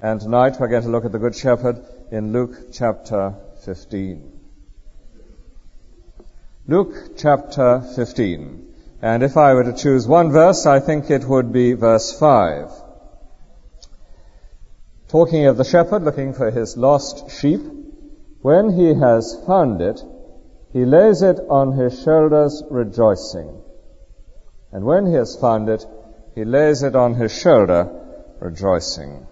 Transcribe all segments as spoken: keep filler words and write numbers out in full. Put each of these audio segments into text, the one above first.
And tonight we're going to look at the Good Shepherd in Luke chapter fifteen. Luke chapter fifteen. And if I were to choose one verse, I think it would be verse five. Talking of the shepherd looking for his lost sheep, when he has found it, he lays it on his shoulders rejoicing. And when he has found it, he lays it on his shoulder rejoicing.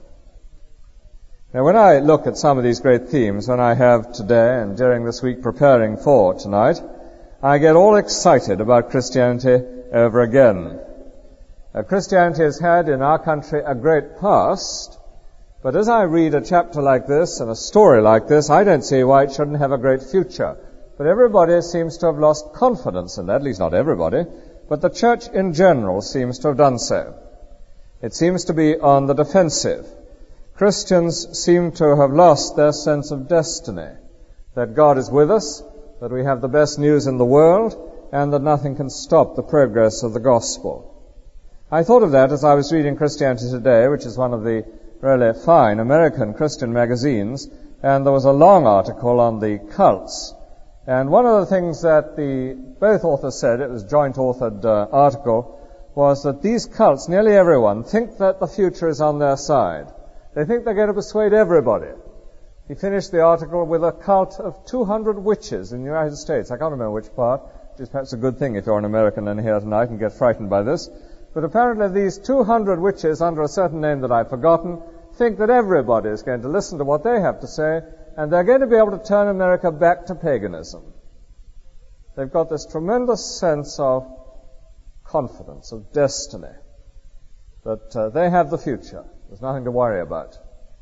Now, when I look at some of these great themes, when I have today and during this week preparing for tonight, I get all excited about Christianity over again. Uh, Christianity has had in our country a great past, but as I read a chapter like this and a story like this, I don't see why it shouldn't have a great future. But everybody seems to have lost confidence in that, at least not everybody, but the church in general seems to have done so. It seems to be on the defensive. Christians seem to have lost their sense of destiny, that God is with us, that we have the best news in the world, and that nothing can stop the progress of the gospel. I thought of that as I was reading Christianity Today, which is one of the really fine American Christian magazines, and there was a long article on the cults. And one of the things that the both authors said, it was a joint-authored uh, article, was that these cults, nearly everyone, think that the future is on their side. They think they're going to persuade everybody. He finished the article with a cult of two hundred witches in the United States. I can't remember which part, which is perhaps a good thing if you're an American and here tonight and get frightened by this. But apparently these two hundred witches, under a certain name that I've forgotten, think that everybody is going to listen to what they have to say, and they're going to be able to turn America back to paganism. They've got this tremendous sense of confidence, of destiny, that uh, they have the future. There's nothing to worry about.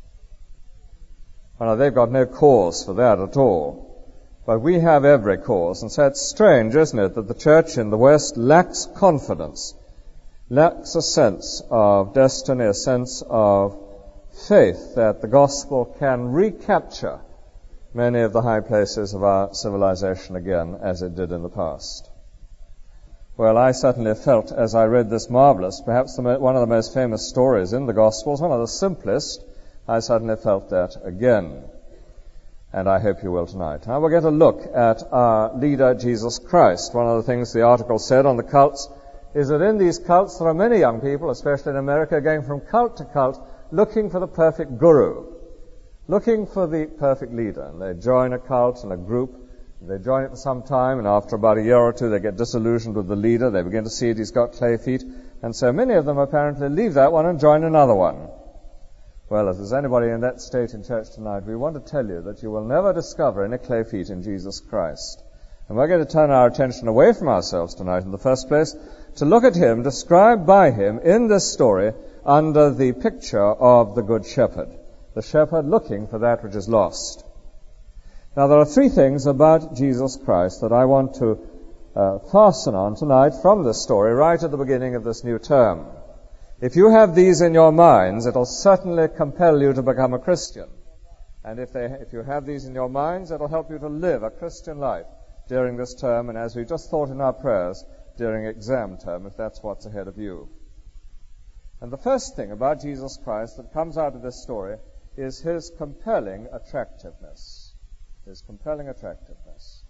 Well, they've got no cause for that at all. But we have every cause. And so it's strange, isn't it, that the church in the West lacks confidence, lacks a sense of destiny, a sense of faith that the gospel can recapture many of the high places of our civilization again, as it did in the past. Well, I certainly felt as I read this marvelous, perhaps the mo- one of the most famous stories in the Gospels, one of the simplest, I certainly felt that again. And I hope you will tonight. Now we're going to look at our leader, Jesus Christ. One of the things the article said on the cults is that in these cults there are many young people, especially in America, going from cult to cult, looking for the perfect guru, looking for the perfect leader. And they join a cult and a group. They join it for some time, and after about a year or two, they get disillusioned with the leader. They begin to see it, he's got clay feet. And so many of them apparently leave that one and join another one. Well, if there's anybody in that state in church tonight, we want to tell you that you will never discover any clay feet in Jesus Christ. And we're going to turn our attention away from ourselves tonight in the first place to look at him, described by him in this story under the picture of the Good Shepherd, the shepherd looking for that which is lost. Now, there are three things about Jesus Christ that I want to uh, fasten on tonight from this story right at the beginning of this new term. If you have these in your minds, it'll certainly compel you to become a Christian. And if, they, if you have these in your minds, it'll help you to live a Christian life during this term, and as we just thought in our prayers, during exam term, if that's what's ahead of you. And the first thing about Jesus Christ that comes out of this story is his compelling attractiveness. His compelling attractiveness.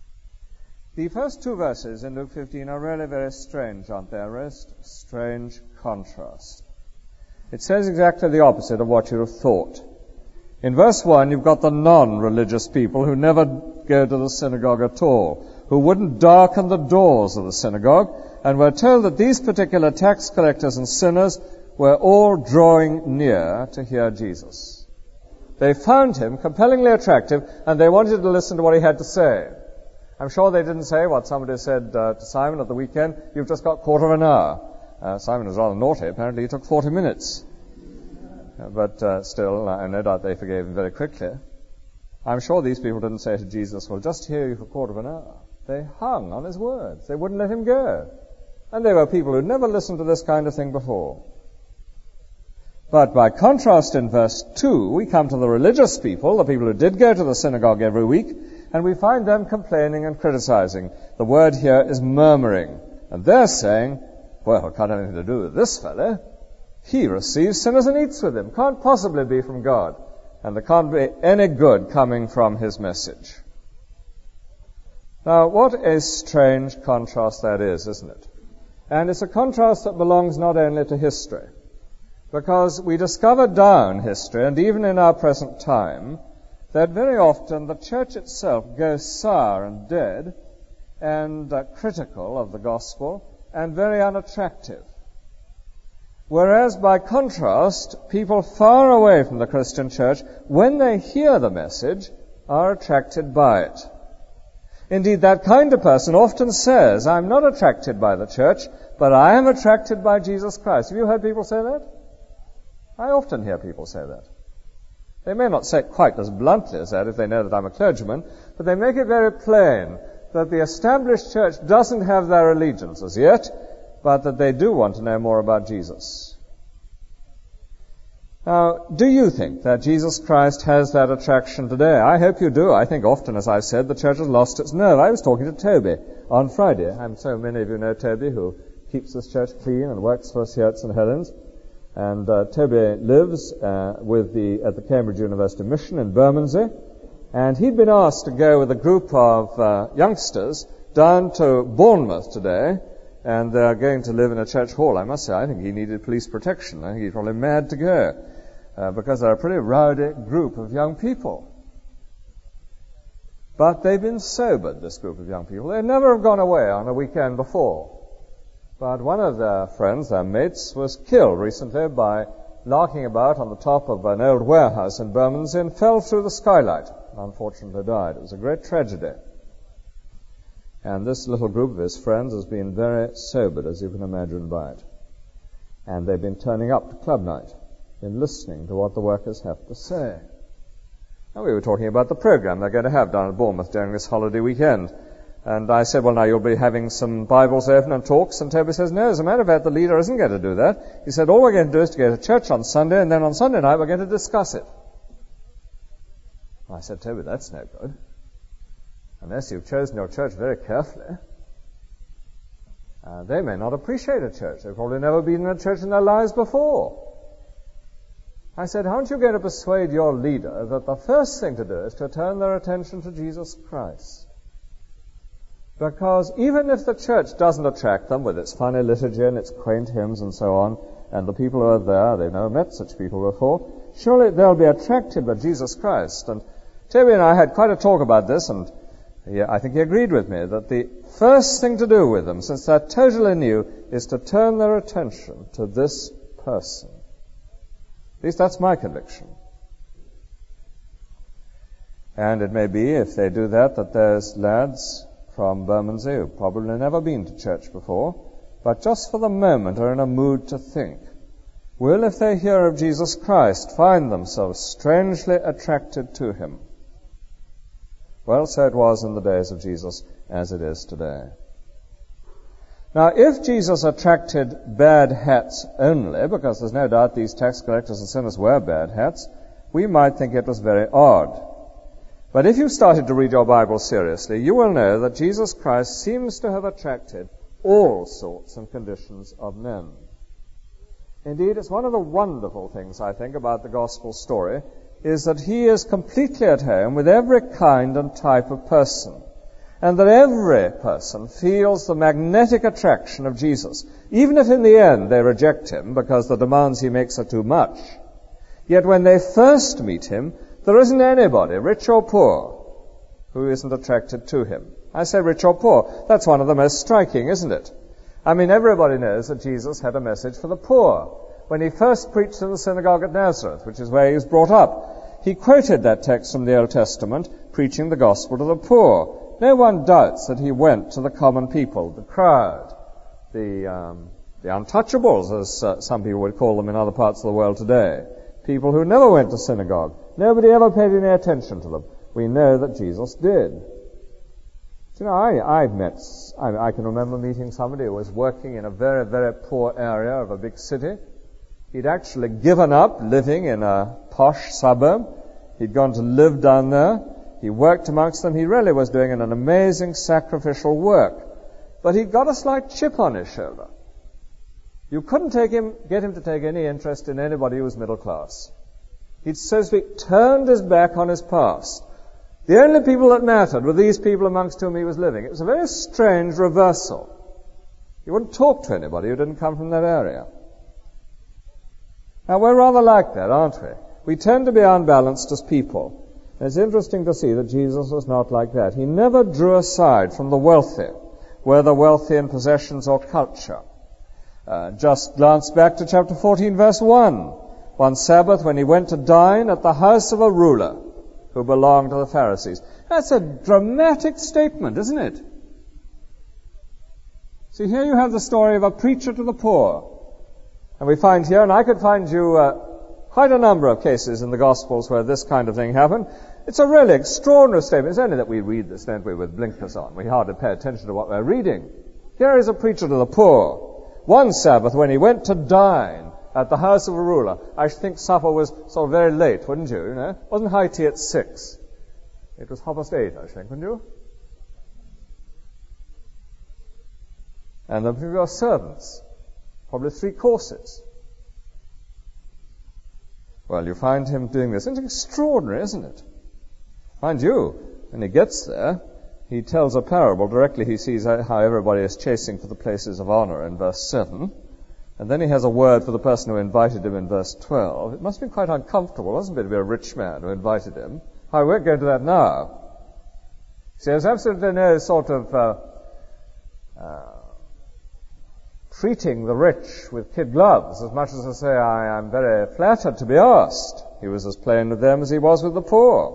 The first two verses in Luke fifteen are really very strange, aren't they? A most strange contrast. It says exactly the opposite of what you have thought. In verse one, you've got the non-religious people who never go to the synagogue at all, who wouldn't darken the doors of the synagogue, and we're told that these particular tax collectors and sinners were all drawing near to hear Jesus. They found him compellingly attractive, and they wanted to listen to what he had to say. I'm sure they didn't say what somebody said uh, to Simon at the weekend, you've just got a quarter of an hour. Uh, Simon was rather naughty. Apparently he took forty minutes. Uh, but uh, still, uh, no doubt they forgave him very quickly. I'm sure these people didn't say to Jesus, well, just hear you for a quarter of an hour. They hung on his words. They wouldn't let him go. And they were people who'd never listened to this kind of thing before. But by contrast, in verse two, we come to the religious people, the people who did go to the synagogue every week, and we find them complaining and criticizing. The word here is murmuring. And they're saying, well, it can't have anything to do with this fellow. He receives sinners and eats with them. Can't possibly be from God. And there can't be any good coming from his message. Now, what a strange contrast that is, isn't it? And it's a contrast that belongs not only to history, because we discover down history, and even in our present time, that very often the church itself goes sour and dead and uh, critical of the gospel and very unattractive. Whereas, by contrast, people far away from the Christian church, when they hear the message, are attracted by it. Indeed, that kind of person often says, I'm not attracted by the church, but I am attracted by Jesus Christ. Have you heard people say that? I often hear people say that. They may not say it quite as bluntly as that if they know that I'm a clergyman, but they make it very plain that the established church doesn't have their allegiance as yet, but that they do want to know more about Jesus. Now, do you think that Jesus Christ has that attraction today? I hope you do. I think often, as I've said, the church has lost its nerve. I was talking to Toby on Friday. I'm so many of you know Toby, who keeps this church clean and works for us here at Saint Helens. And uh, Toby lives uh, with the at the Cambridge University Mission in Bermondsey. And he'd been asked to go with a group of uh, youngsters down to Bournemouth today, and they're going to live in a church hall. I must say, I think he needed police protection. I think he's probably mad to go, uh, because they're a pretty rowdy group of young people. But they've been sobered, this group of young people. They never have gone away on a weekend before. But one of their friends, their mates, was killed recently by larking about on the top of an old warehouse in Bermondsey and fell through the skylight. Unfortunately died. It was a great tragedy. And this little group of his friends has been very sobered, as you can imagine, by it. And they've been turning up to club night, been listening to what the workers have to say. Now, we were talking about the program they're going to have down at Bournemouth during this holiday weekend. And I said, well, now you'll be having some Bibles open and talks. And Toby says, no, as a matter of fact, the leader isn't going to do that. He said, all we're going to do is to go to church on Sunday, and then on Sunday night we're going to discuss it. I said, Toby, that's no good. Unless you've chosen your church very carefully. Uh, they may not appreciate a church. They've probably never been in a church in their lives before. I said, aren't you going to persuade your leader that the first thing to do is to turn their attention to Jesus Christ? Because even if the church doesn't attract them with its funny liturgy and its quaint hymns and so on, and the people who are there, they've never met such people before, surely they'll be attracted by Jesus Christ. And Toby and I had quite a talk about this, and he, I think he agreed with me that the first thing to do with them, since they're totally new, is to turn their attention to this person. At least that's my conviction. And it may be, if they do that, that there's lads from Bermondsey who've probably never been to church before, but just for the moment are in a mood to think, will, if they hear of Jesus Christ, find themselves strangely attracted to him. Well, so it was in the days of Jesus, as it is today. Now, if Jesus attracted bad hats only, because there's no doubt these tax collectors and sinners wear bad hats, we might think it was very odd. But if you started to read your Bible seriously, you will know that Jesus Christ seems to have attracted all sorts and conditions of men. Indeed, it's one of the wonderful things, I think, about the gospel story, is that he is completely at home with every kind and type of person, and that every person feels the magnetic attraction of Jesus, even if in the end they reject him because the demands he makes are too much. Yet when they first meet him, there isn't anybody, rich or poor, who isn't attracted to him. I say rich or poor. That's one of the most striking, isn't it? I mean, everybody knows that Jesus had a message for the poor. When he first preached in the synagogue at Nazareth, which is where he was brought up, he quoted that text from the Old Testament, preaching the gospel to the poor. No one doubts that he went to the common people, the crowd, the um, the untouchables, as uh, some people would call them in other parts of the world today. People who never went to synagogue. Nobody ever paid any attention to them. We know that Jesus did. You know, I, I've met, I, I can remember meeting somebody who was working in a very, very poor area of a big city. He'd actually given up living in a posh suburb. He'd gone to live down there. He worked amongst them. He really was doing an amazing sacrificial work. But he'd got a slight chip on his shoulder. You couldn't take him, get him to take any interest in anybody who was middle class. He'd, so to speak, turned his back on his past. The only people that mattered were these people amongst whom he was living. It was a very strange reversal. He wouldn't talk to anybody who didn't come from that area. Now, we're rather like that, aren't we? We tend to be unbalanced as people. And it's interesting to see that Jesus was not like that. He never drew aside from the wealthy, whether wealthy in possessions or culture. Uh, just glance back to chapter fourteen, verse one. One Sabbath, when he went to dine at the house of a ruler who belonged to the Pharisees. That's a dramatic statement, isn't it? See, here you have the story of a preacher to the poor. And we find here, and I could find you uh, quite a number of cases in the Gospels where this kind of thing happened. It's a really extraordinary statement. It's only that we read this, don't we, with blinkers on. We hardly pay attention to what we're reading. Here is a preacher to the poor. One Sabbath, when he went to dine at the house of a ruler, I think supper was sort of very late, wouldn't you? You know, it wasn't high tea at six. It was half past eight, I think, wouldn't you? And then there were servants, probably three courses. Well, you find him doing this. It's extraordinary, isn't it? Mind you, when he gets there, he tells a parable. Directly he sees how everybody is chasing for the places of honor in verse seven. And then he has a word for the person who invited him in verse twelve. It must have been quite uncomfortable, wasn't it, to be a rich man who invited him? I won't go into that now. See, there's absolutely no sort of uh, uh, treating the rich with kid gloves, as much as to say, I am very flattered to be asked. He was as plain with them as he was with the poor.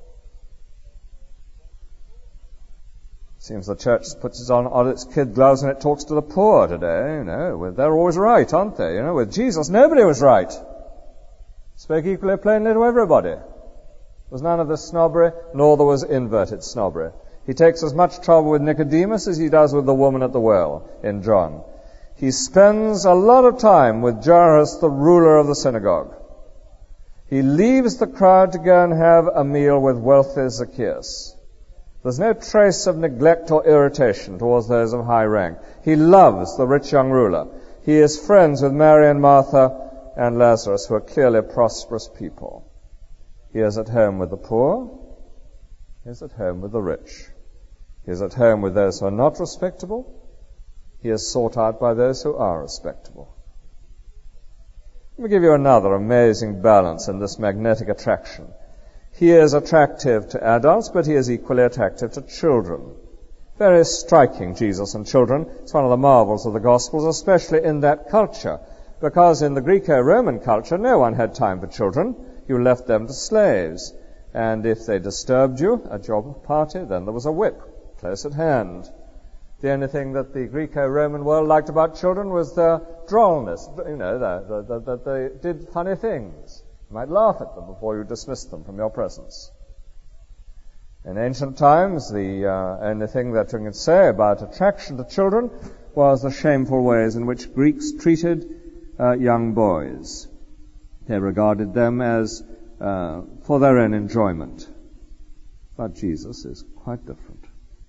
Seems the church puts on, on its kid gloves and it talks to the poor today, you know. They're always right, aren't they? You know, with Jesus, nobody was right. Spoke equally plainly to everybody. There was none of this snobbery, nor there was inverted snobbery. He takes as much trouble with Nicodemus as he does with the woman at the well in John. He spends a lot of time with Jairus, the ruler of the synagogue. He leaves the crowd to go and have a meal with wealthy Zacchaeus. There's no trace of neglect or irritation towards those of high rank. He loves the rich young ruler. He is friends with Mary and Martha and Lazarus, who are clearly prosperous people. He is at home with the poor. He is at home with the rich. He is at home with those who are not respectable. He is sought out by those who are respectable. Let me give you another amazing balance in this magnetic attraction. He is attractive to adults, but he is equally attractive to children. Very striking, Jesus and children. It's one of the marvels of the Gospels, especially in that culture, because in the Greco-Roman culture, no one had time for children. You left them to slaves. And if they disturbed you at your party, then there was a whip close at hand. The only thing that the Greco-Roman world liked about children was their drollness, you know, that they did funny things. You might laugh at them before you dismissed them from your presence. In ancient times, the uh, only thing that you can say about attraction to children was the shameful ways in which Greeks treated uh, young boys. They regarded them as uh, for their own enjoyment. But Jesus is quite different.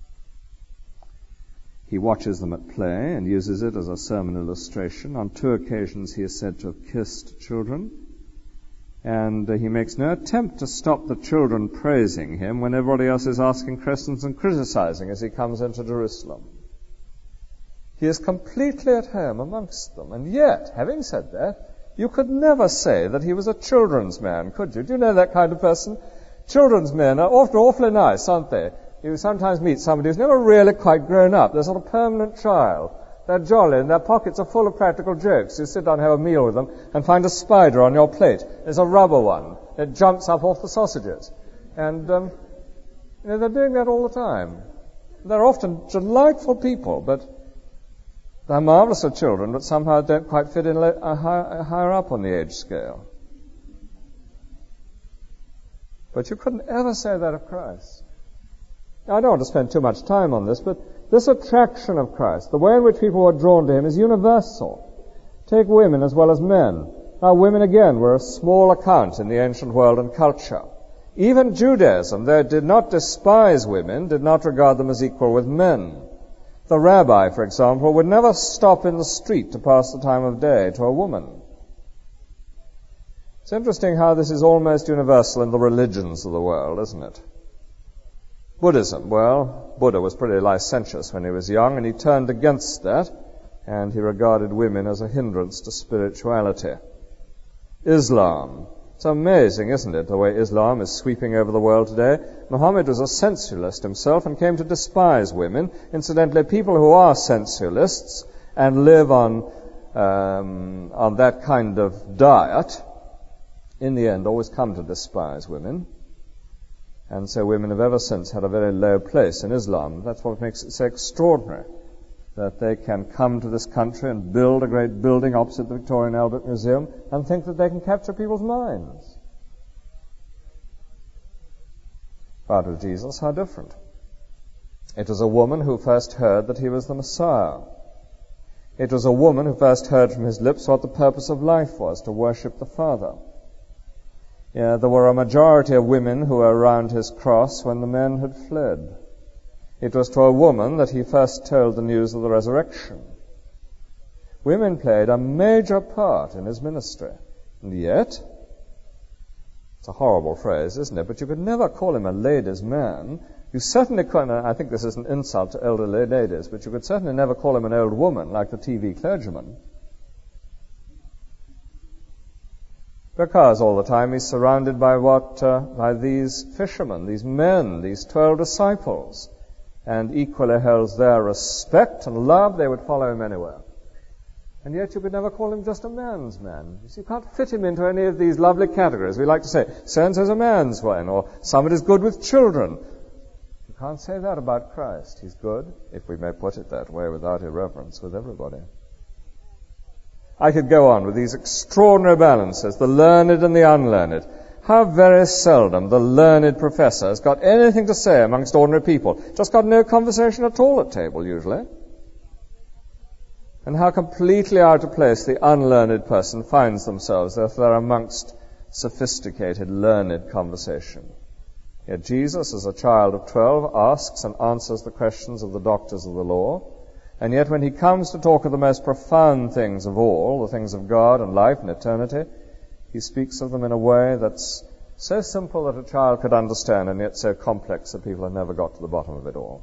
He watches them at play and uses it as a sermon illustration. On two occasions he is said to have kissed children. And uh, he makes no attempt to stop the children praising him when everybody else is asking questions and criticizing as he comes into Jerusalem. He is completely at home amongst them. And yet, having said that, you could never say that he was a children's man, could you? Do you know that kind of person? Children's men are often awfully nice, aren't they? You sometimes meet somebody who's never really quite grown up. They're sort of permanent child. They're jolly, and their pockets are full of practical jokes. You sit down and have a meal with them and find a spider on your plate. There's a rubber one. It jumps up off the sausages. And um, you know, they're doing that all the time. They're often delightful people, but they're marvelous for children, but somehow don't quite fit in uh, high, higher up on the age scale. But you couldn't ever say that of Christ. Now, I don't want to spend too much time on this, but this attraction of Christ, the way in which people were drawn to him, is universal. Take women as well as men. Now, women, again, were a small account in the ancient world and culture. Even Judaism, though it did not despise women, did not regard them as equal with men. The rabbi, for example, would never stop in the street to pass the time of day to a woman. It's interesting how this is almost universal in the religions of the world, isn't it? Buddhism, well, Buddha was pretty licentious when he was young, and he turned against that, and he regarded women as a hindrance to spirituality. Islam. It's amazing, isn't it, the way Islam is sweeping over the world today. Muhammad was a sensualist himself and came to despise women. Incidentally, people who are sensualists and live on um, on that kind of diet, in the end, always come to despise women. And so women have ever since had a very low place in Islam. That's what makes it so extraordinary, that they can come to this country and build a great building opposite the Victoria and Albert Museum and think that they can capture people's minds. But with Jesus, how different. It was a woman who first heard that he was the Messiah. It was a woman who first heard from his lips what the purpose of life was, to worship the Father. Yeah, there were a majority of women who were around his cross when the men had fled. It was to a woman that he first told the news of the resurrection. Women played a major part in his ministry. And yet, it's a horrible phrase, isn't it? But you could never call him a ladies' man. You certainly couldn't, I think this is an insult to elderly ladies, but you could certainly never call him an old woman like the T V clergyman. Because all the time he's surrounded by what, uh, by these fishermen, these men, these twelve disciples, and equally holds their respect and love, they would follow him anywhere. And yet you could never call him just a man's man. You see, you can't fit him into any of these lovely categories. We like to say, so-and-so's a man's one, or somebody's good with children. You can't say that about Christ. He's good, if we may put it that way, without irreverence, with everybody. I could go on with these extraordinary balances, the learned and the unlearned. How very seldom the learned professor has got anything to say amongst ordinary people. Just got no conversation at all at table, usually. And how completely out of place the unlearned person finds themselves if they're amongst sophisticated, learned conversation. Yet Jesus, as a child of twelve, asks and answers the questions of the doctors of the law. And yet when he comes to talk of the most profound things of all, the things of God and life and eternity, he speaks of them in a way that's so simple that a child could understand, and yet so complex that people have never got to the bottom of it all.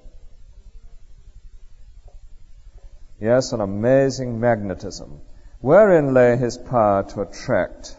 Yes, an amazing magnetism. Wherein lay his power to attract?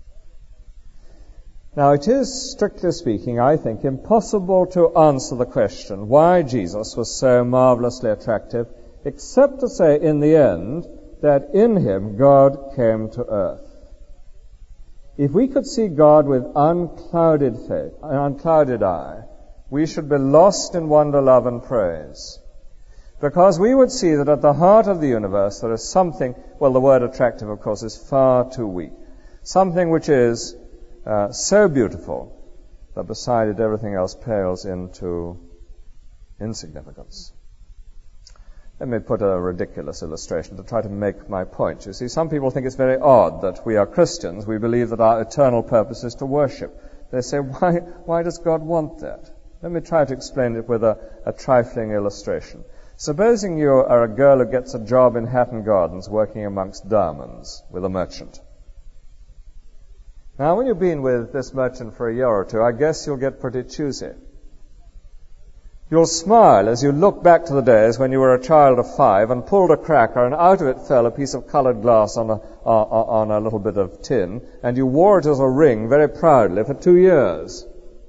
Now, it is, strictly speaking, I think, impossible to answer the question why Jesus was so marvelously attractive, except to say in the end that in him God came to earth. If we could see God with unclouded faith, an unclouded eye, we should be lost in wonder, love, and praise. Because we would see that at the heart of the universe there is something, well, the word attractive, of course, is far too weak. Something which is uh, so beautiful that beside it everything else pales into insignificance. Let me put a ridiculous illustration to try to make my point. You see, some people think it's very odd that we are Christians. We believe that our eternal purpose is to worship. They say, why, why does God want that? Let me try to explain it with a, a trifling illustration. Supposing you are a girl who gets a job in Hatton Gardens working amongst diamonds with a merchant. Now, when you've been with this merchant for a year or two, I guess you'll get pretty choosy. You'll smile as you look back to the days when you were a child of five and pulled a cracker and out of it fell a piece of colored glass on a, on a little bit of tin, and you wore it as a ring very proudly for two years.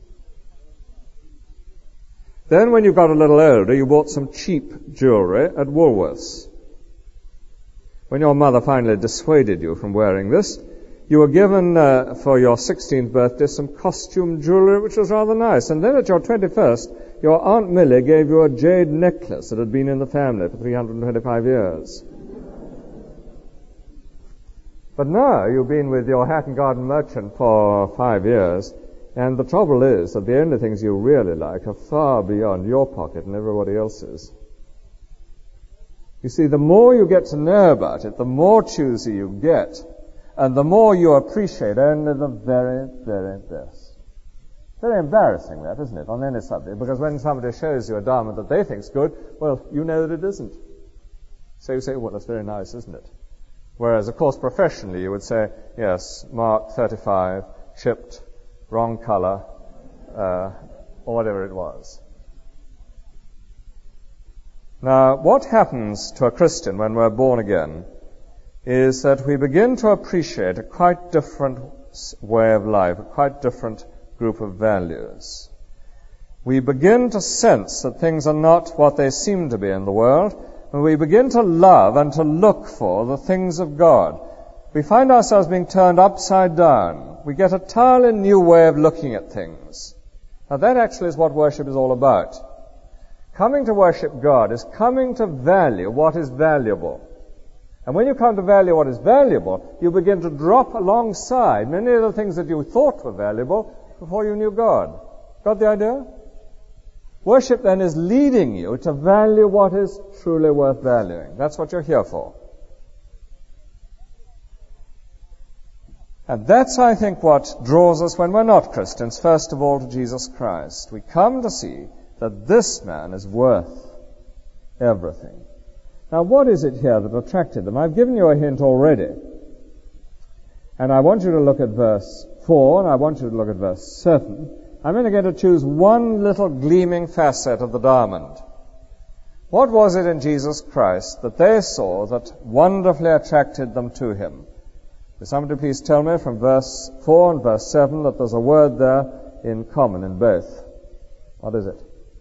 Then when you got a little older, you bought some cheap jewelry at Woolworths. When your mother finally dissuaded you from wearing this, you were given uh, for your sixteenth birthday some costume jewelry which was rather nice. And then at your twenty-first, your Aunt Millie gave you a jade necklace that had been in the family for three hundred twenty-five years. But now you've been with your Hatton Garden merchant for five years, and the trouble is that the only things you really like are far beyond your pocket and everybody else's. You see, the more you get to know about it, the more choosy you get, and the more you appreciate only the very, very best. Very embarrassing, that, isn't it, on any subject? Because when somebody shows you a Dharma that they think's good, well, you know that it isn't. So you say, well, that's very nice, isn't it? Whereas, of course, professionally, you would say, yes, Mark thirty-five, chipped, wrong color, uh, or whatever it was. Now, what happens to a Christian when we're born again is that we begin to appreciate a quite different way of life, a quite different group of values. We begin to sense that things are not what they seem to be in the world, and we begin to love and to look for the things of God. We find ourselves being turned upside down. We get a entirely new way of looking at things. Now that actually is what worship is all about. Coming to worship God is coming to value what is valuable. And when you come to value what is valuable, you begin to drop alongside many of the things that you thought were valuable before you knew God. Got the idea? Worship then is leading you to value what is truly worth valuing. That's what you're here for. And that's, I think, what draws us when we're not Christians, first of all, to Jesus Christ. We come to see that this man is worth everything. Now, what is it here that attracted them? I've given you a hint already. And I want you to look at verse four, and I want you to look at verse seven. I'm only going to choose one little gleaming facet of the diamond. What was it in Jesus Christ that they saw that wonderfully attracted them to him? Will somebody please tell me from verse four and verse seven that there's a word there in common in both? What is it?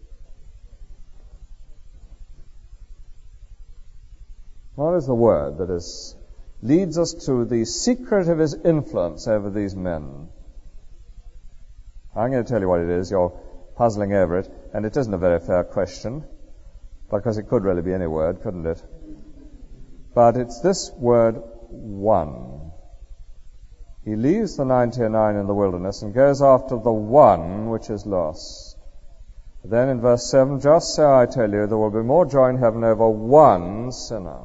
What is the word that is leads us to the secret of his influence over these men? I'm going to tell you what it is. You're puzzling over it, and it isn't a very fair question, because it could really be any word, couldn't it? But it's this word, one. He leaves the ninety-nine in the wilderness and goes after the one which is lost. Then in verse seven, just so I tell you, there will be more joy in heaven over one sinner.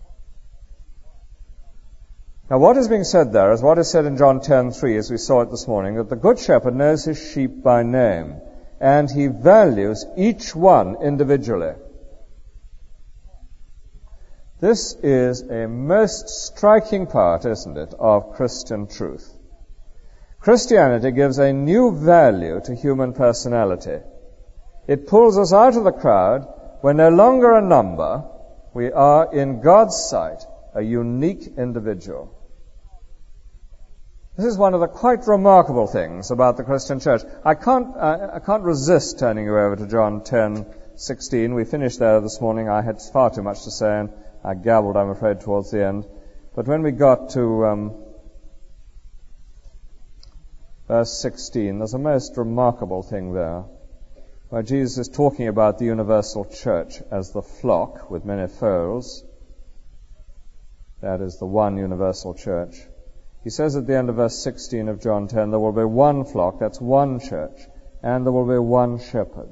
Now, what is being said there is what is said in John ten three, as we saw it this morning, that the Good Shepherd knows his sheep by name, and he values each one individually. This is a most striking part, isn't it, of Christian truth. Christianity gives a new value to human personality. It pulls us out of the crowd. We're no longer a number. We are, in God's sight, a unique individual. This is one of the quite remarkable things about the Christian church. I can't, I, I can't resist turning you over to John ten sixteen. We finished there this morning. I had far too much to say, and I gabbled, I'm afraid, towards the end. But when we got to um, verse sixteen, there's a most remarkable thing there, where Jesus is talking about the universal church as the flock with many folds. That is the one universal church. He says at the end of verse sixteen of John ten, there will be one flock, that's one church, and there will be one shepherd.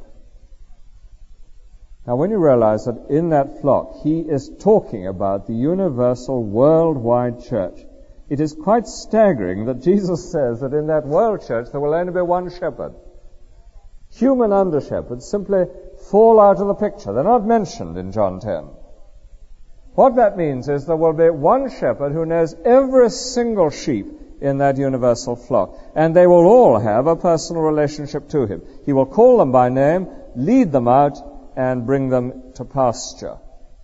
Now, when you realize that in that flock, he is talking about the universal worldwide church, it is quite staggering that Jesus says that in that world church there will only be one shepherd. Human under-shepherds simply fall out of the picture. They're not mentioned in John ten. What that means is there will be one shepherd who knows every single sheep in that universal flock, and they will all have a personal relationship to him. He will call them by name, lead them out, and bring them to pasture.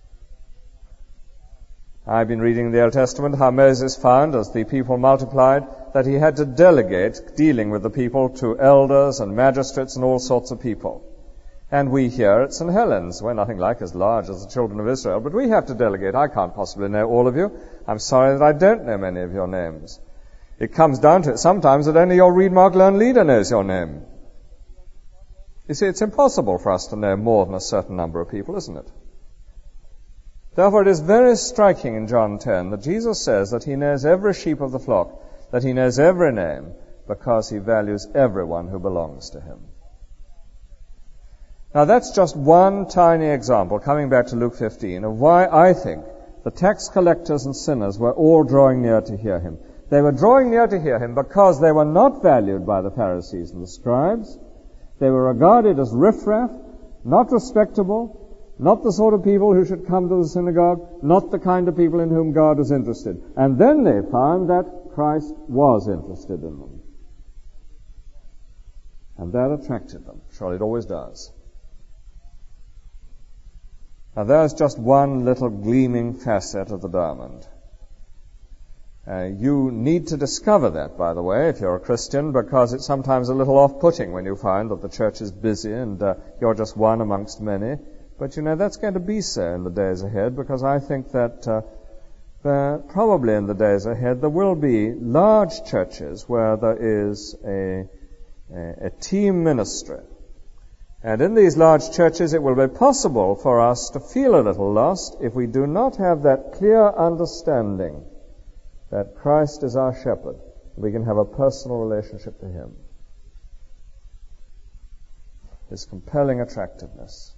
I've been reading in the Old Testament how Moses found, as the people multiplied, that he had to delegate dealing with the people to elders and magistrates and all sorts of people. And we here at Saint Helens, we're nothing like as large as the children of Israel, but we have to delegate. I can't possibly know all of you. I'm sorry that I don't know many of your names. It comes down to it sometimes that only your Reed Mark Learned leader knows your name. You see, it's impossible for us to know more than a certain number of people, isn't it? Therefore, it is very striking in John ten that Jesus says that he knows every sheep of the flock, that he knows every name, because he values everyone who belongs to him. Now, that's just one tiny example, coming back to Luke fifteen, of why I think the tax collectors and sinners were all drawing near to hear him. They were drawing near to hear him because they were not valued by the Pharisees and the scribes. They were regarded as riffraff, not respectable, not the sort of people who should come to the synagogue, not the kind of people in whom God was interested. And then they found that Christ was interested in them. And that attracted them. Surely it always does. Now there's just one little gleaming facet of the diamond. Uh, you need to discover that, by the way, if you're a Christian, because it's sometimes a little off-putting when you find that the church is busy and uh, you're just one amongst many. But, you know, that's going to be so in the days ahead, because I think that uh, there, probably in the days ahead there will be large churches where there is a, a, a team ministry. And in these large churches it will be possible for us to feel a little lost if we do not have that clear understanding that Christ is our shepherd. We can have a personal relationship to him. His compelling attractiveness.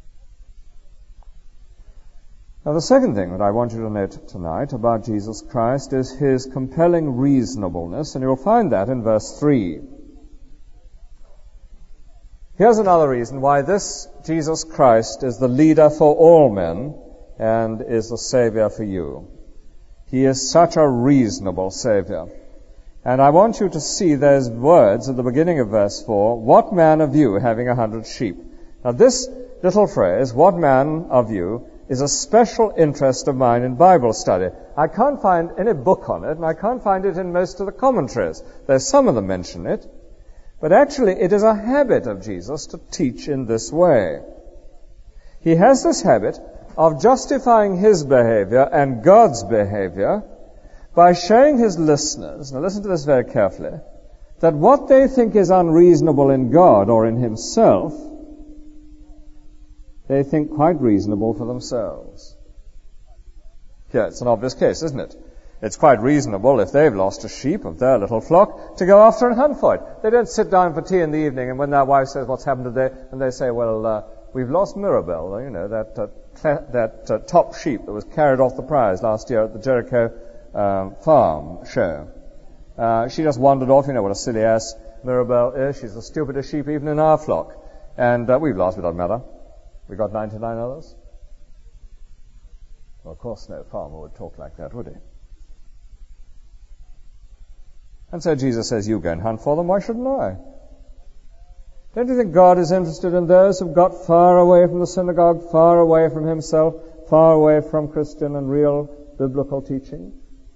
Now the second thing that I want you to note tonight about Jesus Christ is his compelling reasonableness, and you'll find that in verse three. Here's another reason why this Jesus Christ is the leader for all men and is the Savior for you. He is such a reasonable Savior. And I want you to see those words at the beginning of verse four, what man of you having a hundred sheep? Now this little phrase, what man of you, is a special interest of mine in Bible study. I can't find any book on it, and I can't find it in most of the commentaries. There's some of them mention it. But actually it is a habit of Jesus to teach in this way. He has this habit of justifying his behavior and God's behavior by showing his listeners, now listen to this very carefully, that what they think is unreasonable in God or in himself, they think quite reasonable for themselves. Yeah, it's an obvious case, isn't it? It's quite reasonable if they've lost a sheep of their little flock to go after and hunt for it. They don't sit down for tea in the evening and when their wife says, what's happened today? And they say, well, uh, we've lost Mirabelle, you know, that uh, cl- that uh, top sheep that was carried off the prize last year at the Jericho um, farm show. Uh, she just wandered off, you know what a silly ass Mirabelle is. She's the stupidest sheep even in our flock. And uh, we've lost, it doesn't matter. We got ninety-nine others. Well, of course no farmer would talk like that, would he? And so Jesus says, you go and hunt for them, why shouldn't I? Don't you think God is interested in those who've got far away from the synagogue, far away from himself, far away from Christian and real biblical teaching?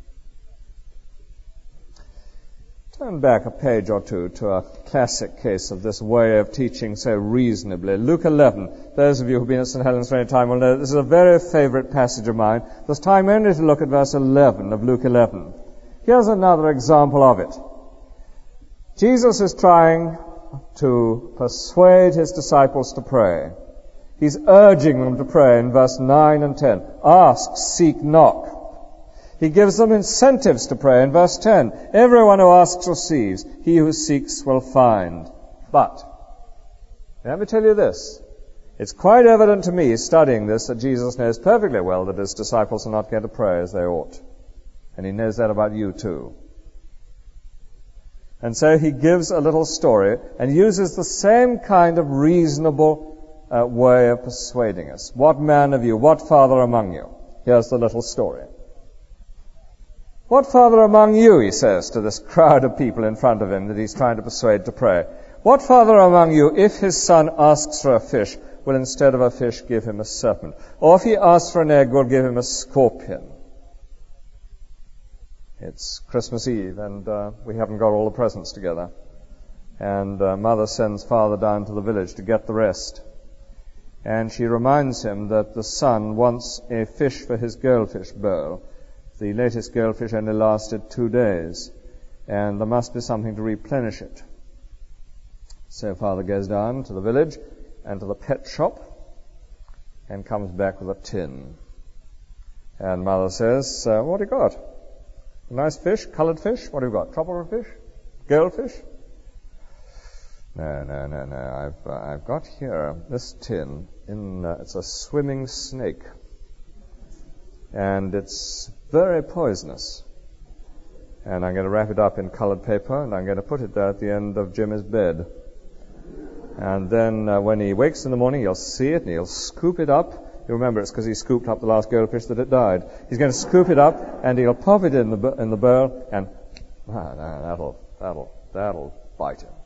Turn back a page or two to a classic case of this way of teaching so reasonably. Luke eleven. Those of you who've been at Saint Helens for any time will know this is a very favorite passage of mine. There's time only to look at verse eleven of Luke eleven. Here's another example of it. Jesus is trying to persuade his disciples to pray. He's urging them to pray in verse nine and ten. Ask, seek, knock. He gives them incentives to pray in verse ten. Everyone who asks receives. He who seeks will find. But, let me tell you this. It's quite evident to me, studying this, that Jesus knows perfectly well that his disciples are not going to pray as they ought. And he knows that about you too. And so he gives a little story and uses the same kind of reasonable uh, way of persuading us. What man of you, what father among you? Here's the little story. What father among you, he says to this crowd of people in front of him that he's trying to persuade to pray. What father among you, if his son asks for a fish, will instead of a fish give him a serpent? Or if he asks for an egg, will give him a scorpion? It's Christmas Eve, and uh, we haven't got all the presents together. And uh, Mother sends Father down to the village to get the rest. And she reminds him that the son wants a fish for his goldfish bowl. The latest goldfish only lasted two days, and there must be something to replenish it. So Father goes down to the village and to the pet shop and comes back with a tin. And Mother says, uh, what have you got? A nice fish, coloured fish? What have you got? Tropical fish? Goldfish? No, no, no, no. I've uh, I've got here this tin. In uh, it's a swimming snake, and it's very poisonous. And I'm going to wrap it up in colored paper, and I'm going to put it there at the end of Jimmy's bed. And then uh, when he wakes in the morning, he'll see it, and he'll scoop it up. You remember it's because he scooped up the last goldfish that it died. He's going to scoop it up, and he'll pop it in the in the bowl, and ah, no, that'll that'll that'll bite him.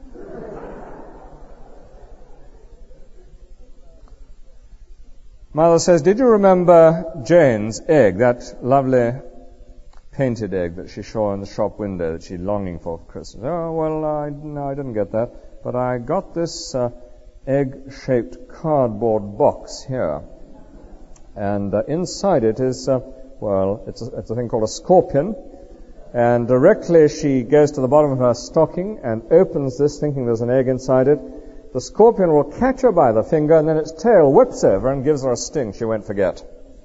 Mother says, "Did you remember Jane's egg, that lovely painted egg that she saw in the shop window that she's longing for for Christmas?" "Oh, well, I, no, I didn't get that, but I got this uh, egg-shaped cardboard box here, and uh, inside it is, uh, well, it's a, it's a thing called a scorpion, and directly she goes to the bottom of her stocking and opens this thinking there's an egg inside it. The scorpion will catch her by the finger, and then its tail whips over and gives her a sting she won't forget."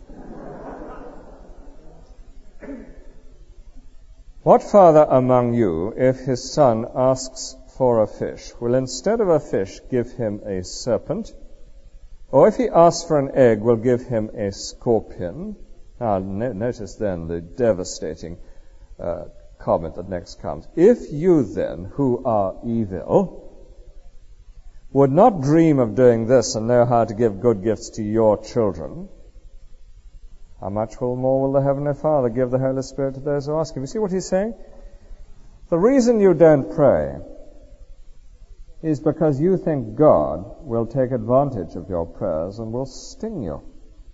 "What father among you, if his son asks for a fish, will instead of a fish give him a serpent? Or if he asks for an egg, will give him a scorpion?" Now, no- notice then the devastating uh, comment that next comes. "If you then, who are evil, would not dream of doing this and know how to give good gifts to your children, how much will more will the Heavenly Father give the Holy Spirit to those who ask him?" You see what he's saying? The reason you don't pray is because you think God will take advantage of your prayers and will sting you.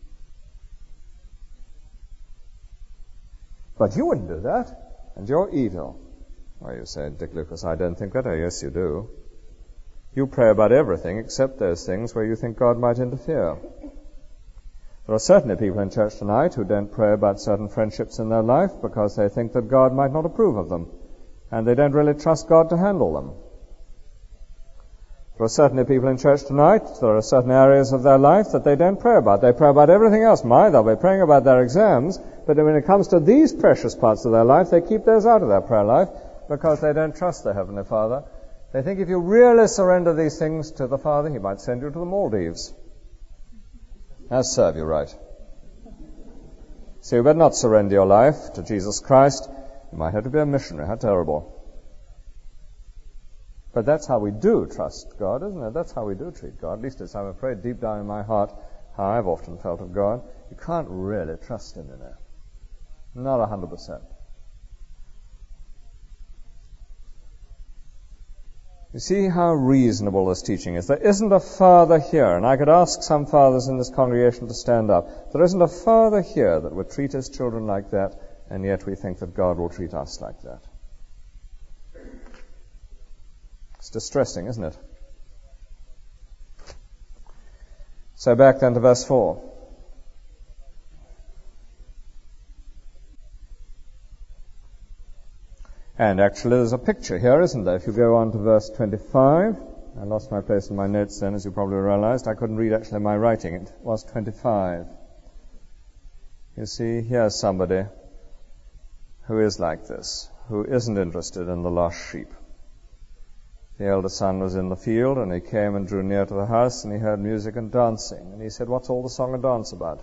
But you wouldn't do that, and you're evil. Well, you say, "Dick Lucas, I don't think that." Oh, yes, you do. You pray about everything except those things where you think God might interfere. There are certainly people in church tonight who don't pray about certain friendships in their life because they think that God might not approve of them, and they don't really trust God to handle them. There are certainly people in church tonight, there are certain areas of their life that they don't pray about. They pray about everything else. My, they'll be praying about their exams, but when it comes to these precious parts of their life, they keep those out of their prayer life because they don't trust the Heavenly Father. They think if you really surrender these things to the Father, He might send you to the Maldives. That'll serve you right. So you better not surrender your life to Jesus Christ. You might have to be a missionary. How terrible. But that's how we do trust God, isn't it? That's how we do treat God. At least it's, I'm afraid, deep down in my heart, how I've often felt of God. You can't really trust Him, you know. Not a hundred percent. You see how reasonable this teaching is. There isn't a father here, and I could ask some fathers in this congregation to stand up. There isn't a father here that would treat his children like that, and yet we think that God will treat us like that. It's distressing, isn't it? So back then to verse four. And actually there's a picture here, isn't there? If you go on to verse twenty-five, I lost my place in my notes then, as you probably realized. I couldn't read actually my writing. It was twenty-five. You see, here's somebody who is like this, who isn't interested in the lost sheep. The elder son was in the field, and he came and drew near to the house, and he heard music and dancing. And he said, "What's all the song and dance about?"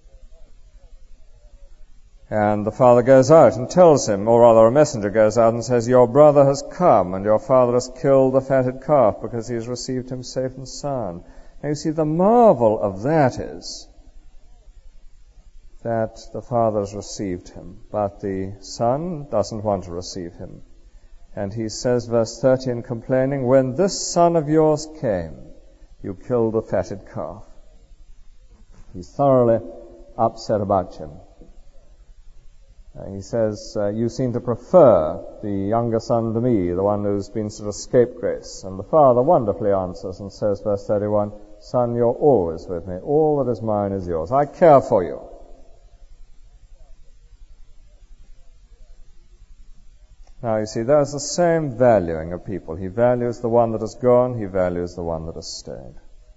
And the father goes out and tells him, or rather a messenger goes out and says, "Your brother has come, and your father has killed the fatted calf because he has received him safe and sound." Now you see, the marvel of that is that the father has received him, but the son doesn't want to receive him. And he says, verse thirty, in complaining, "When this son of yours came, you killed the fatted calf." He's thoroughly upset about him. Uh, he says, uh, "You seem to prefer the younger son to me, the one who's been sort of scapegrace." And the father wonderfully answers and says, verse thirty-one, "Son, you're always with me. All that is mine is yours. I care for you." Now, you see, there's the same valuing of people. He values the one that has gone. He values the one that has stayed.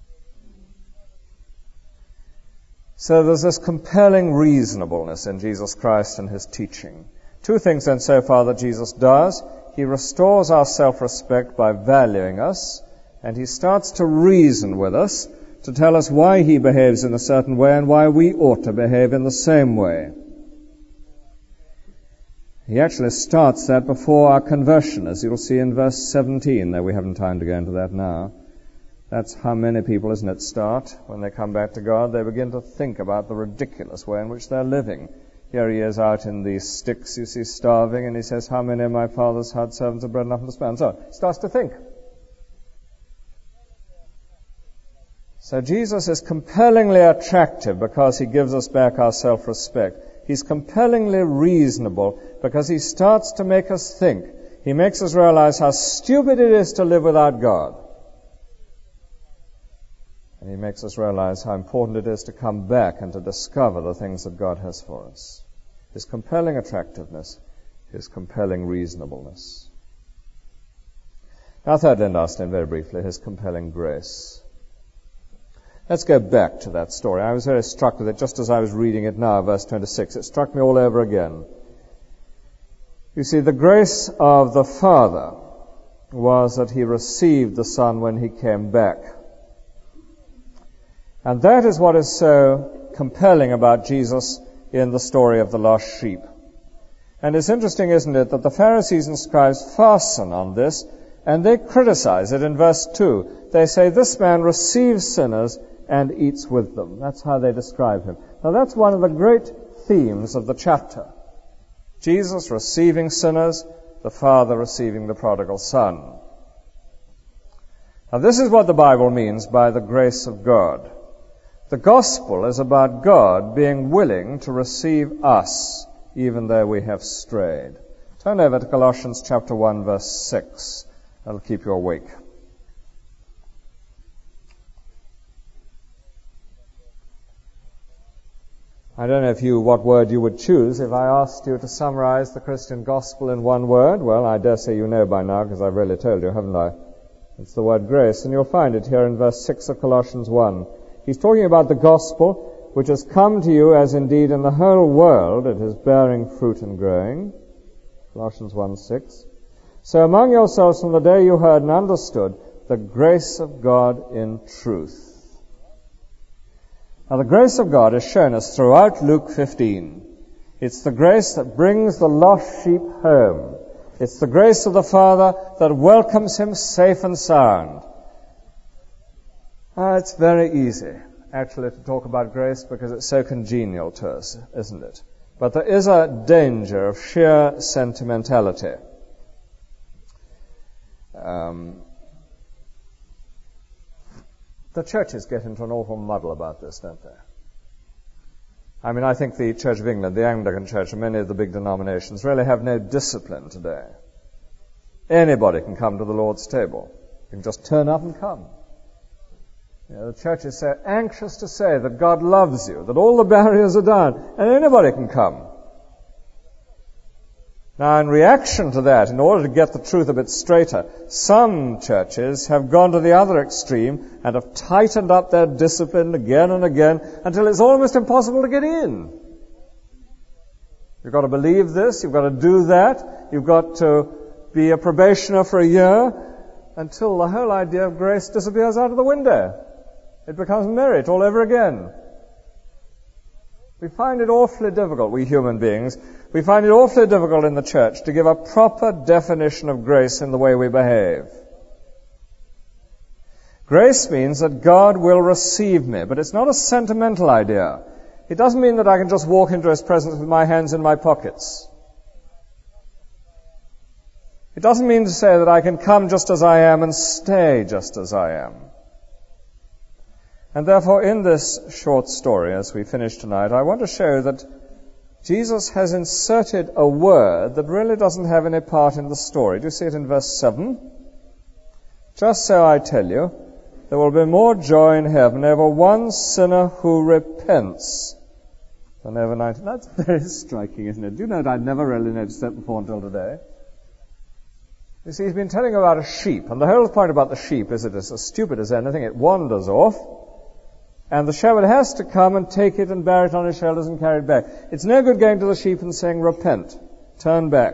So there's this compelling reasonableness in Jesus Christ and His teaching. Two things then so far that Jesus does. He restores our self-respect by valuing us, and He starts to reason with us to tell us why He behaves in a certain way and why we ought to behave in the same way. He actually starts that before our conversion, as you'll see in verse seventeen, though we haven't time to go into that now. That's how many people, isn't it, start when they come back to God. They begin to think about the ridiculous way in which they're living. Here he is out in the sticks, you see, starving, and he says, how many of my father's hard servants have bread enough to spare? And so he starts to think. So Jesus is compellingly attractive because he gives us back our self-respect. He's compellingly reasonable because he starts to make us think. He makes us realize how stupid it is to live without God. And he makes us realize how important it is to come back and to discover the things that God has for us. His compelling attractiveness, his compelling reasonableness. Now, thirdly and lastly, and very briefly, his compelling grace. Let's go back to that story. I was very struck with it just as I was reading it now, verse twenty-six. It struck me all over again. You see, the grace of the Father was that he received the Son when he came back. And that is what is so compelling about Jesus in the story of the lost sheep. And it's interesting, isn't it, that the Pharisees and scribes fasten on this, and they criticize it in verse two. They say, this man receives sinners and eats with them. That's how they describe him. Now that's one of the great themes of the chapter. Jesus receiving sinners, the Father receiving the prodigal son. Now this is what the Bible means by the grace of God. The gospel is about God being willing to receive us, even though we have strayed. Turn over to Colossians chapter one, verse six. That'll keep you awake. I don't know if you, what word you would choose if I asked you to summarize the Christian gospel in one word. Well, I dare say you know by now, because I've really told you, haven't I? It's the word grace, and you'll find it here in verse six of Colossians one. He's talking about the gospel, which has come to you, as indeed in the whole world it is bearing fruit and growing. Colossians one six. So among yourselves from the day you heard and understood the grace of God in truth. Now the grace of God is shown us throughout Luke fifteen. It's the grace that brings the lost sheep home. It's the grace of the Father that welcomes him safe and sound. Uh, it's very easy, actually, to talk about grace because it's so congenial to us, isn't it? But there is a danger of sheer sentimentality. Um, the churches get into an awful muddle about this, don't they? I mean, I think the Church of England, the Anglican Church, and many of the big denominations really have no discipline today. Anybody can come to the Lord's table. You can just turn up and come. You know, the church is so anxious to say that God loves you, that all the barriers are down, and anybody can come. Now, in reaction to that, in order to get the truth a bit straighter, some churches have gone to the other extreme and have tightened up their discipline again and again until it's almost impossible to get in. You've got to believe this, you've got to do that, you've got to be a probationer for a year, until the whole idea of grace disappears out of the window. It becomes merit all over again. We find it awfully difficult, we human beings, we find it awfully difficult in the church to give a proper definition of grace in the way we behave. Grace means that God will receive me, but it's not a sentimental idea. It doesn't mean that I can just walk into his presence with my hands in my pockets. It doesn't mean to say that I can come just as I am and stay just as I am. And therefore, in this short story, as we finish tonight, I want to show that Jesus has inserted a word that really doesn't have any part in the story. Do you see it in verse seven? Just so I tell you, there will be more joy in heaven over one sinner who repents than over ninety. That's very striking, isn't it? Do you know that I'd never really noticed that before until today? You see, he's been telling about a sheep, and the whole point about the sheep is it is as stupid as anything. It wanders off, and the shepherd has to come and take it and bear it on his shoulders and carry it back. It's no good going to the sheep and saying, repent, turn back.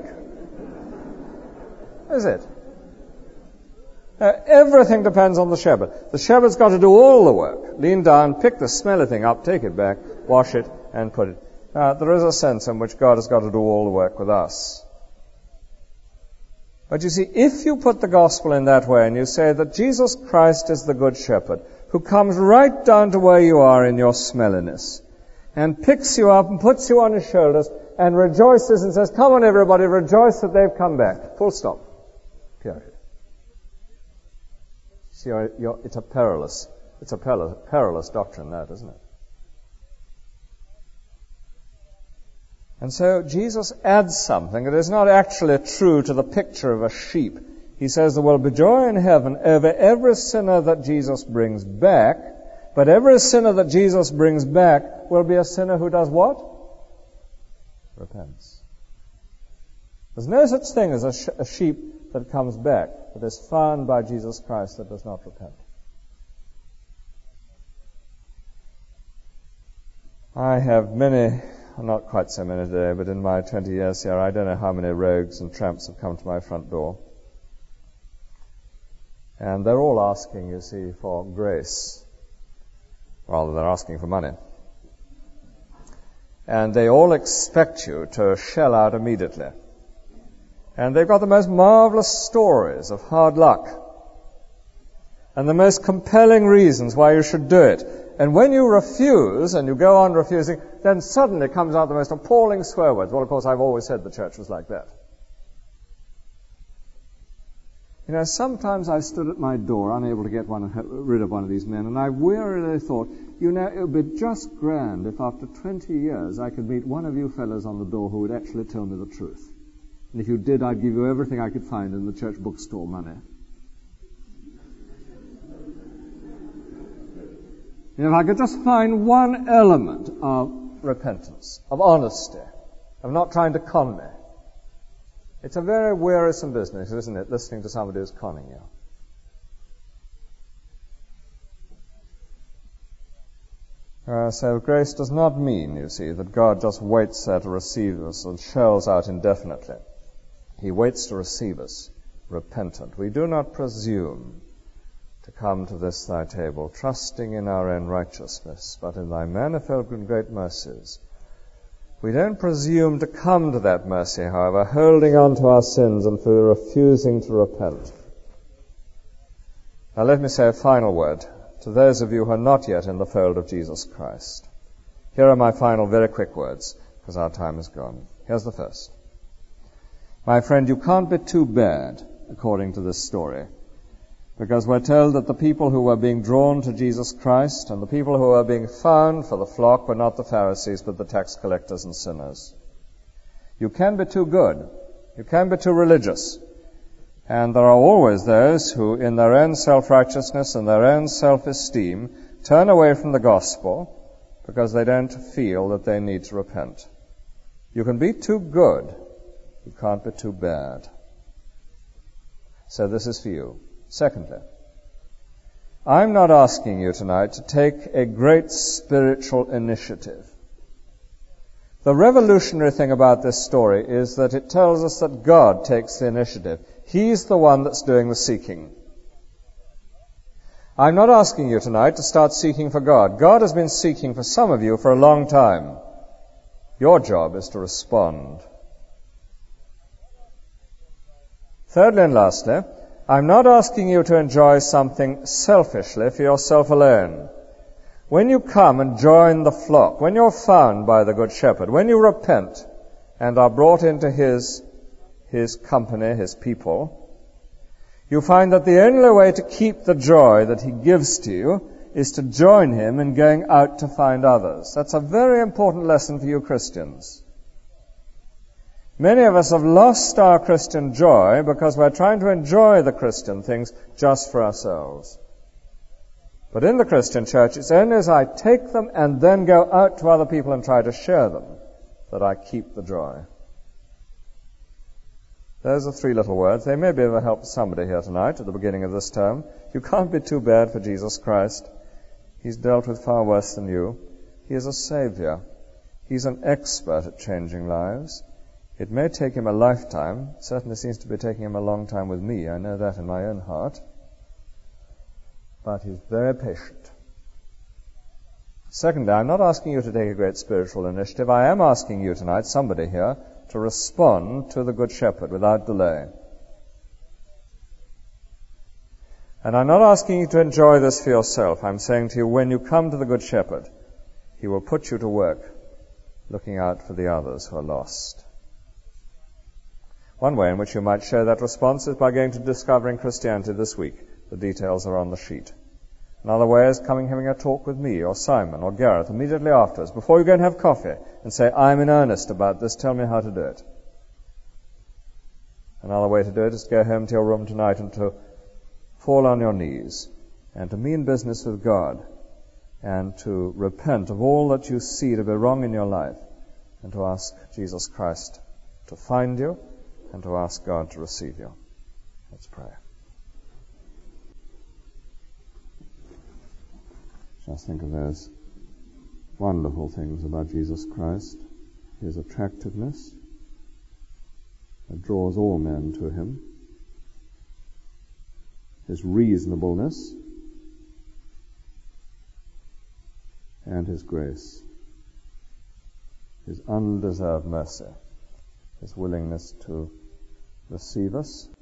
Is it? Uh, everything depends on the shepherd. The shepherd's got to do all the work. Lean down, pick the smelly thing up, take it back, wash it, and put it. Now, there is a sense in which God has got to do all the work with us. But you see, if you put the gospel in that way and you say that Jesus Christ is the Good Shepherd, who comes right down to where you are in your smelliness, and picks you up and puts you on his shoulders and rejoices and says, come on everybody, rejoice that they've come back. Full stop. Period. See, you're, you're, it's a perilous, it's a perilous, perilous doctrine, that, isn't it? And so Jesus adds something that is not actually true to the picture of a sheep. He says there will be joy in heaven over every sinner that Jesus brings back, but every sinner that Jesus brings back will be a sinner who does what? Repents. There's no such thing as a, sh- a sheep that comes back, that is found by Jesus Christ, that does not repent. I have many... Not quite so many today, but in my twenty years here, I don't know how many rogues and tramps have come to my front door. And they're all asking, you see, for grace. Rather, they're asking for money. And they all expect you to shell out immediately. And they've got the most marvelous stories of hard luck. And the most compelling reasons why you should do it. And when you refuse, and you go on refusing, then suddenly comes out the most appalling swear words. Well, of course, I've always said the church was like that. You know, sometimes I stood at my door, unable to get one, rid of one of these men, and I wearily thought, you know, it would be just grand if after twenty years I could meet one of you fellows on the door who would actually tell me the truth. And if you did, I'd give you everything I could find in the church bookstore money. You know, if I could just find one element of repentance, of honesty, of not trying to con me. It's a very wearisome business, isn't it, listening to somebody who's conning you. Uh, so grace does not mean, you see, that God just waits there to receive us and shells out indefinitely. He waits to receive us, repentant. We do not presume to come to this thy table, trusting in our own righteousness, but in thy manifold and great mercies. We don't presume to come to that mercy, however, holding on to our sins and for refusing to repent. Now let me say a final word to those of you who are not yet in the fold of Jesus Christ. Here are my final very quick words, because our time is gone. Here's the first. My friend, you can't be too bad, according to this story, because we're told that the people who were being drawn to Jesus Christ and the people who were being found for the flock were not the Pharisees, but the tax collectors and sinners. You can be too good. You can be too religious. And there are always those who, in their own self-righteousness and their own self-esteem, turn away from the gospel because they don't feel that they need to repent. You can be too good. You can't be too bad. So this is for you. Secondly, I'm not asking you tonight to take a great spiritual initiative. The revolutionary thing about this story is that it tells us that God takes the initiative. He's the one that's doing the seeking. I'm not asking you tonight to start seeking for God. God has been seeking for some of you for a long time. Your job is to respond. Thirdly and lastly, I'm not asking you to enjoy something selfishly for yourself alone. When you come and join the flock, when you're found by the Good Shepherd, when you repent and are brought into his, his company, his people, you find that the only way to keep the joy that he gives to you is to join him in going out to find others. That's a very important lesson for you Christians. Many of us have lost our Christian joy because we're trying to enjoy the Christian things just for ourselves. But in the Christian church, it's only as I take them and then go out to other people and try to share them that I keep the joy. Those are three little words. They may be of help to somebody here tonight at the beginning of this term. You can't be too bad for Jesus Christ. He's dealt with far worse than you. He is a Savior. He's an expert at changing lives. It may take him a lifetime. It certainly seems to be taking him a long time with me. I know that in my own heart. But he's very patient. Secondly, I'm not asking you to take a great spiritual initiative. I am asking you tonight, somebody here, to respond to the Good Shepherd without delay. And I'm not asking you to enjoy this for yourself. I'm saying to you, when you come to the Good Shepherd, he will put you to work looking out for the others who are lost. One way in which you might show that response is by going to Discovering Christianity this week. The details are on the sheet. Another way is coming having a talk with me or Simon or Gareth immediately afterwards, before you go and have coffee, and say, I'm in earnest about this, tell me how to do it. Another way to do it is to go home to your room tonight and to fall on your knees and to mean business with God and to repent of all that you see to be wrong in your life and to ask Jesus Christ to find you and to ask God to receive you. Let's pray. Just think of those wonderful things about Jesus Christ. His attractiveness that draws all men to him. His reasonableness and his grace. His undeserved mercy. His willingness to receive us